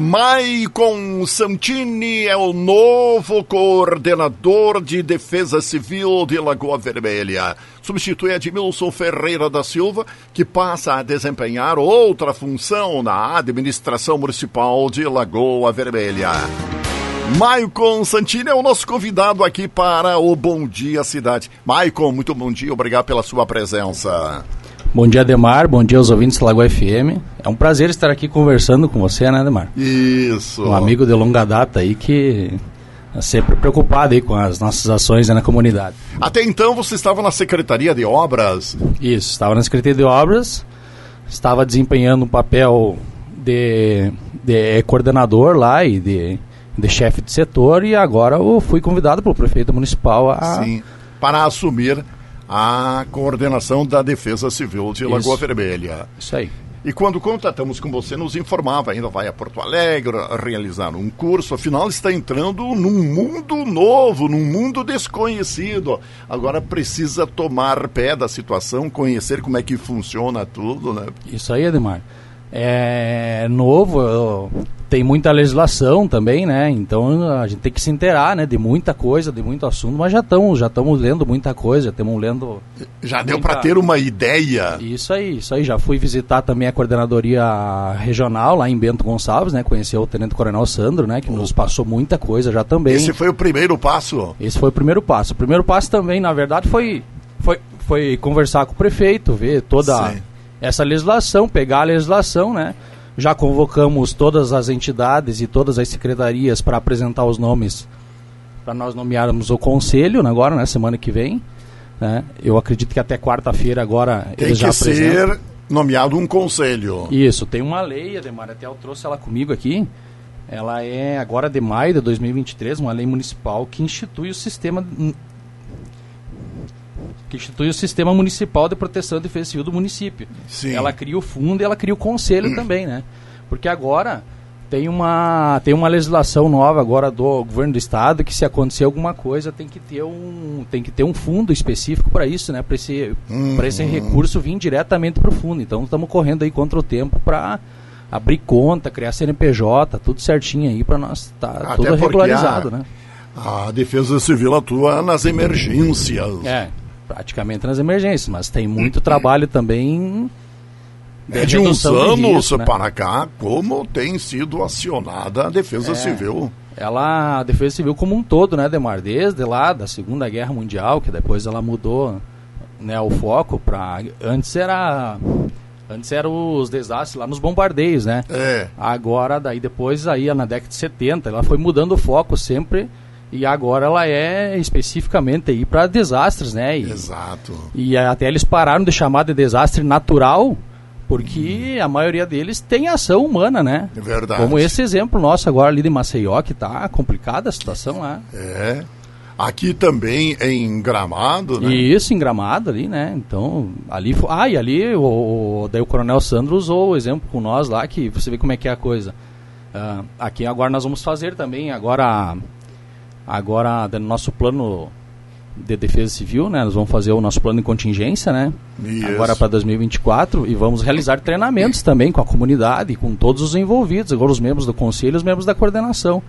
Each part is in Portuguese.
Maicon Santini é o novo coordenador de Defesa Civil de Lagoa Vermelha. Substitui Edmilson Ferreira da Silva, que passa a desempenhar outra função na administração municipal de Lagoa Vermelha. Maicon Santini é o nosso convidado aqui para o Bom Dia Cidade. Maicon, muito bom dia, obrigado pela sua presença. Bom dia, Ademar, bom dia aos ouvintes da Lagoa FM. É um prazer estar aqui conversando com você, né, Ademar? Isso. Um amigo de longa data aí que é sempre preocupado aí com as nossas ações, né, na comunidade. Até então você estava na Secretaria de Obras? Isso, estava na Secretaria de Obras, estava desempenhando um papel de coordenador lá e de chefe de setor, e agora eu fui convidado pelo prefeito municipal Sim, para assumir a coordenação da Defesa Civil de Lagoa Vermelha. Isso aí. E quando contatamos com você, nos informava, ainda vai a Porto Alegre realizar um curso, afinal está entrando num mundo novo, num mundo desconhecido. Agora precisa tomar pé da situação, conhecer como é que funciona tudo, né? Isso aí, Ademar. É novo, tem muita legislação também, né? Então a gente tem que se inteirar, né? De muita coisa, de muito assunto, mas já estamos lendo muita coisa, já estamos lendo... Já deu para ter uma ideia? Isso aí, já fui visitar também a coordenadoria regional lá em Bento Gonçalves, né? Conheci o Tenente Coronel Sandro, né? Que nos passou muita coisa já também. Esse foi o primeiro passo? Esse foi o primeiro passo. O primeiro passo também, na verdade, foi conversar com o prefeito, ver toda... Sim. Essa legislação, pegar a legislação, né? Já convocamos todas as entidades e todas as secretarias para apresentar os nomes, para nós nomearmos o conselho agora, na semana que vem, né? Eu acredito que até quarta-feira agora tem eles já apresentam. Tem que ser nomeado um conselho. Isso, tem uma lei, Ademar, até eu trouxe ela comigo aqui. Ela é agora de maio de 2023, uma lei municipal que institui o sistema... municipal de proteção e defesa civil do município. Sim. Ela cria o fundo e ela cria o conselho também, né? Porque agora tem uma legislação nova agora do governo do estado que se acontecer alguma coisa tem que ter um fundo específico para isso, né? Para esse recurso vir diretamente para o fundo. Então estamos correndo aí contra o tempo para abrir conta, criar CNPJ, tudo certinho aí para nós estar tudo regularizado, né? A Defesa Civil atua nas emergências. Praticamente nas emergências, mas tem muito trabalho também de uns anos, né? Para cá, como tem sido acionada a Defesa Civil. A Defesa Civil como um todo, né, Ademar? Desde lá da Segunda Guerra Mundial, que depois ela mudou, né, o foco para... Antes eram os desastres lá nos bombardeios, né? Agora, daí depois, aí na década de 70, ela foi mudando o foco sempre... E agora ela é especificamente aí para desastres, né? Exato. E até eles pararam de chamar de desastre natural, porque a maioria deles tem ação humana, né? É verdade. Como esse exemplo nosso agora ali de Maceió, que tá complicada a situação lá. Aqui também em Gramado, né? Isso, em Gramado ali, né? Então, ali... daí o Coronel Sandro usou o exemplo com nós lá, que você vê como é que é a coisa. Aqui agora nós vamos fazer também, agora no nosso plano de defesa civil, né? Nós vamos fazer o nosso plano de contingência, né? Isso. Agora para 2024, e vamos realizar treinamentos também com a comunidade, com todos os envolvidos, agora os membros do conselho e os membros da coordenação.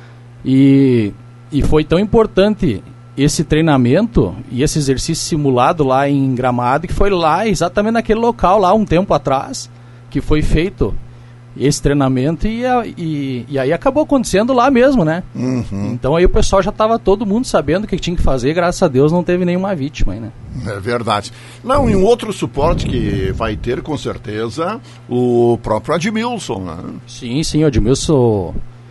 E foi tão importante esse treinamento e esse exercício simulado lá em Gramado, que foi lá, exatamente naquele local lá, um tempo atrás, que foi feito esse treinamento e aí acabou acontecendo lá mesmo, né? Então aí o pessoal já estava todo mundo sabendo o que tinha que fazer, graças a Deus não teve nenhuma vítima aí, né? É verdade. Não, e um outro suporte que vai ter com certeza o próprio Edmilson, né? Sim, o Edmilson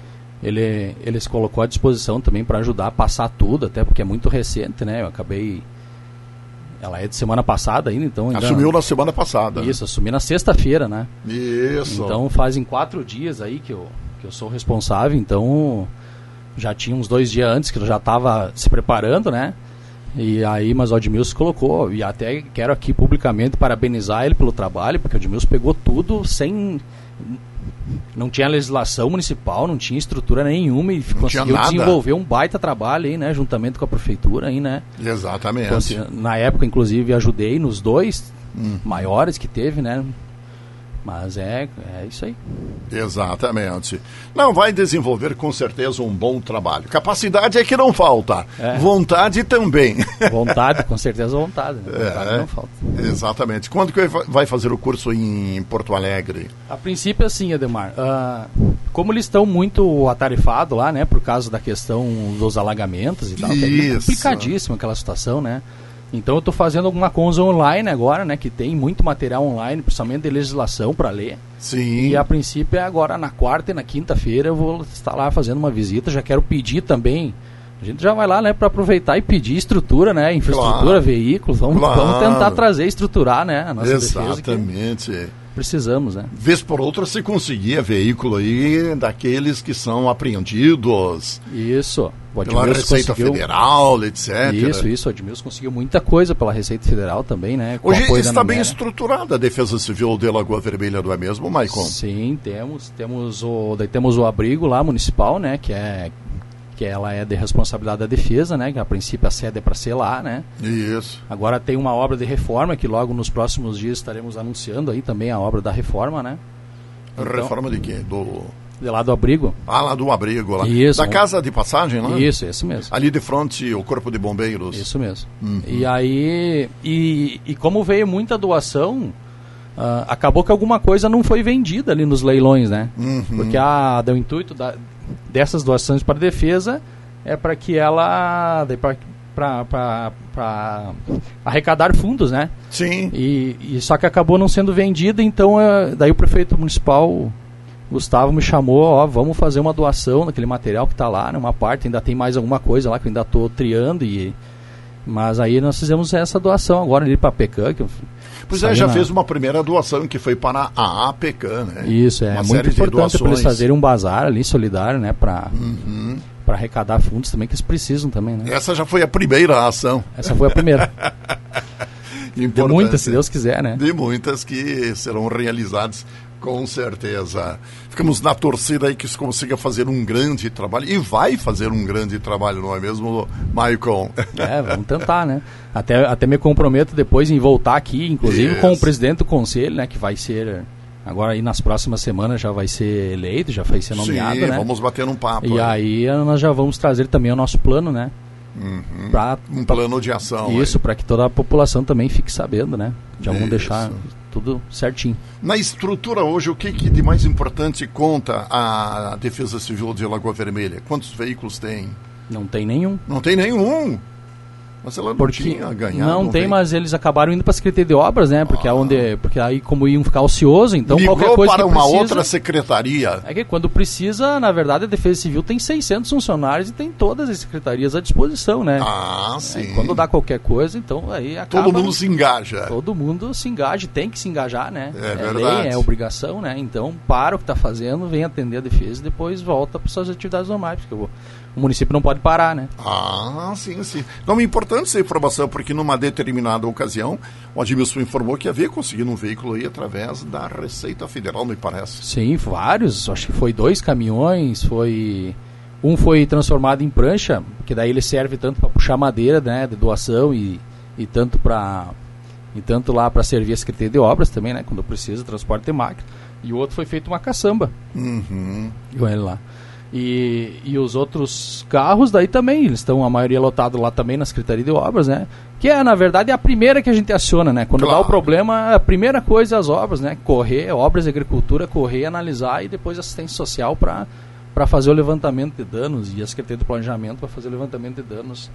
ele se colocou à disposição também para ajudar a passar tudo, até porque é muito recente, né? Eu acabei... Ela é de semana passada ainda, então... Assumiu na semana passada. Isso, assumi na sexta-feira, né? Isso. Então fazem 4 dias aí que eu sou responsável, então já tinha uns 2 dias antes que eu já estava se preparando, né? E aí, mas o Edmilson colocou, e até quero aqui publicamente parabenizar ele pelo trabalho, porque o Edmilson pegou tudo sem... Não tinha legislação municipal, não tinha estrutura nenhuma e conseguiu desenvolver um baita trabalho aí, né? Juntamente com a prefeitura aí, né? Exatamente. Na época, inclusive, ajudei nos 2 maiores que teve, né? Mas é isso aí. Exatamente. Não, vai desenvolver com certeza um bom trabalho. Capacidade é que não falta. Vontade também. Vontade, com certeza vontade. Né? Vontade não falta. Exatamente. Quando que vai fazer o curso em Porto Alegre? A princípio é assim, Ademar. Como eles estão muito atarefados lá, né? Por causa da questão dos alagamentos e tal. É complicadíssima aquela situação, né? Então eu estou fazendo alguma coisa online agora, né? Que tem muito material online, principalmente de legislação para ler. Sim. E a princípio é agora na quarta e na quinta-feira eu vou estar lá fazendo uma visita. Já quero pedir também. A gente já vai lá, né? Para aproveitar e pedir estrutura, né? Infraestrutura, veículos. Vamos tentar trazer, estruturar, né? A nossa defesa. Exatamente. Precisamos, né? Vez por outra se conseguia veículo aí daqueles que são apreendidos. Isso. Pela Receita Federal, etc. Isso. O Admilson conseguiu muita coisa pela Receita Federal também, né? Hoje está bem estruturada a Defesa Civil de Lagoa Vermelha, não é mesmo, Maicon? Sim, temos o abrigo lá municipal, né? Que ela é de responsabilidade da defesa, né? Que a princípio a sede é para ser lá, né? Isso. Agora tem uma obra de reforma que logo nos próximos dias estaremos anunciando aí também a obra da reforma, né? Então, reforma de quê? De lá do abrigo. Lá do abrigo. Lá. Isso. Da casa de passagem, né? Isso mesmo. Ali de frente, o Corpo de Bombeiros. Isso mesmo. E aí, e como veio muita doação, acabou que alguma coisa não foi vendida ali nos leilões, né? Porque o intuito dessas doações para a defesa é para que ela... para arrecadar fundos, né? Sim. E só que acabou não sendo vendida, então daí o prefeito municipal... Gustavo me chamou, vamos fazer uma doação daquele material que está lá, né, uma parte, ainda tem mais alguma coisa lá que eu ainda estou triando, mas aí nós fizemos essa doação agora ali para a PECAM. Pois já fez uma primeira doação que foi para a APECAM, né? Isso, é muito importante para eles fazerem um bazar ali solidário, né, para arrecadar fundos também, que eles precisam também, né? Essa já foi a primeira ação. Essa foi a primeira. De muitas, se Deus quiser, né? De muitas que serão realizadas. Com certeza. Ficamos na torcida aí que se consiga fazer um grande trabalho. E vai fazer um grande trabalho, não é mesmo, Maicon? Vamos tentar, né? Até me comprometo depois em voltar aqui, inclusive com o presidente do conselho, né? Que vai ser... Agora aí nas próximas semanas já vai ser eleito, já vai ser nomeado, né? Vamos bater um papo. E aí nós já vamos trazer também o nosso plano, né? Um plano de ação. Isso, para que toda a população também fique sabendo, né? Já vamos deixar tudo certinho. Na estrutura hoje, o que de mais importante conta a Defesa Civil de Lagoa Vermelha? Quantos veículos tem? Não tem nenhum. Não tem nenhum? Mas ela não tinha ganhado. Não tem, mas eles acabaram indo para a Secretaria de Obras, né? Porque aí como iam ficar ocioso, então migrou qualquer coisa para que uma precisa, outra secretaria. É que quando precisa, na verdade, a Defesa Civil tem 600 funcionários e tem todas as secretarias à disposição, né? Sim. Quando dá qualquer coisa, então aí acaba... Todo mundo se engaja. Todo mundo se engaja, tem que se engajar, né? É verdade. Lei, é obrigação, né? Então, para o que está fazendo, vem atender a defesa e depois volta para suas atividades normais, porque o município não pode parar, né? Sim. Não, é importante essa informação, porque numa determinada ocasião, o Admilson informou que havia conseguido um veículo aí através da Receita Federal, me parece. Sim, vários. Acho que foi 2 caminhões, um foi transformado em prancha, que daí ele serve tanto para puxar madeira, né, de doação e tanto lá para servir a Secretaria de Obras também, né, quando precisa, transporte de máquina. E o outro foi feito uma caçamba. Com ele lá. E os outros carros daí também, eles estão a maioria lotado lá também na Secretaria de Obras, né? Que na verdade é a primeira que a gente aciona, né? Quando dá o problema, a primeira coisa é as obras, né? Obras e agricultura, analisar e depois assistência social para fazer o levantamento de danos e a Secretaria do Planejamento para fazer o levantamento de danos.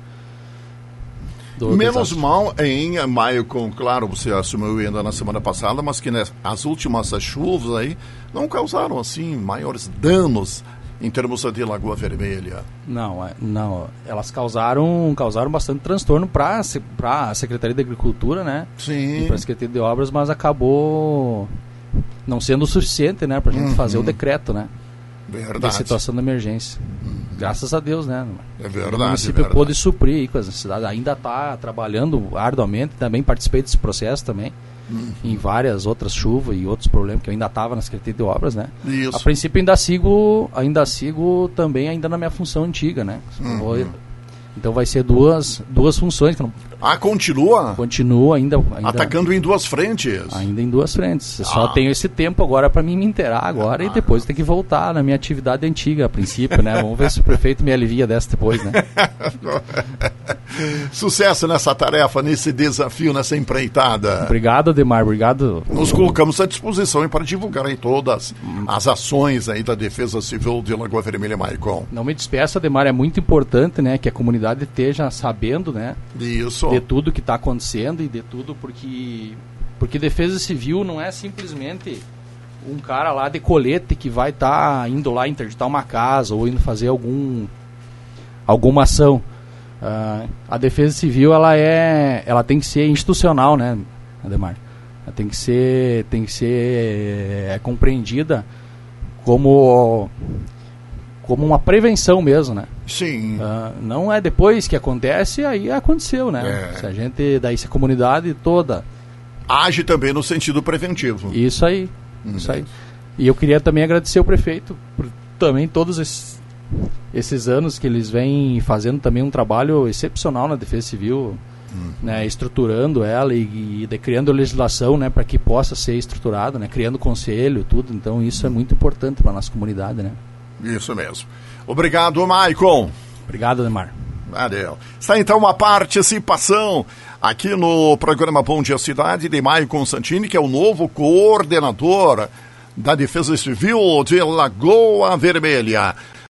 Menos mal em maio, claro, você assumiu ainda na semana passada, mas que as últimas chuvas aí não causaram assim maiores danos em termos de Lagoa Vermelha. Não, elas causaram bastante transtorno para a Secretaria de Agricultura, né? Sim. E para a Secretaria de Obras, mas acabou não sendo o suficiente, né, para a gente fazer o decreto, né? Verdade. Da situação da emergência. Graças a Deus, né? É verdade. O município pôde suprir aí com as necessidades. Ainda está trabalhando arduamente, também participei desse processo também. Em várias outras chuvas e outros problemas que eu ainda estava na Secretaria de Obras, né? Isso. A princípio ainda sigo também ainda na minha função antiga, né? Então vai ser duas funções. Que não... continua? Continua ainda. Atacando em duas frentes. Ainda em duas frentes. Eu só tenho esse tempo agora para mim me inteirar agora e depois tem que voltar na minha atividade antiga, a princípio, né? Vamos ver se o prefeito me alivia dessa depois, né? Sucesso nessa tarefa, nesse desafio, nessa empreitada. Obrigado, Ademar, obrigado. Nos colocamos à disposição para divulgar aí todas as ações aí da Defesa Civil de Lagoa Vermelha, Maicon. Não me despeço, Ademar, é muito importante, né, que a comunidade esteja sabendo, né, isso, de tudo que está acontecendo e de tudo, porque Defesa Civil não é simplesmente um cara lá de colete que vai estar indo lá interditar uma casa ou indo fazer alguma ação. A Defesa Civil ela tem que ser institucional, né, Ademar? Ela tem que ser compreendida como uma prevenção mesmo, né? Sim. Não é depois que acontece, aí aconteceu, né? Se a comunidade toda age também no sentido preventivo. Isso aí. E eu queria também agradecer ao prefeito por também todos esses anos que eles vêm fazendo também um trabalho excepcional na Defesa Civil, né, estruturando ela e criando legislação, né, para que possa ser estruturado, né, criando conselho, tudo. Então isso é muito importante para a nossa comunidade, né? Isso mesmo. Obrigado, Maicon. Obrigado, Ademar. Valeu. Está então uma participação aqui no programa Bom Dia Cidade de Maicon Santini, que é o novo coordenador da Defesa Civil de Lagoa Vermelha.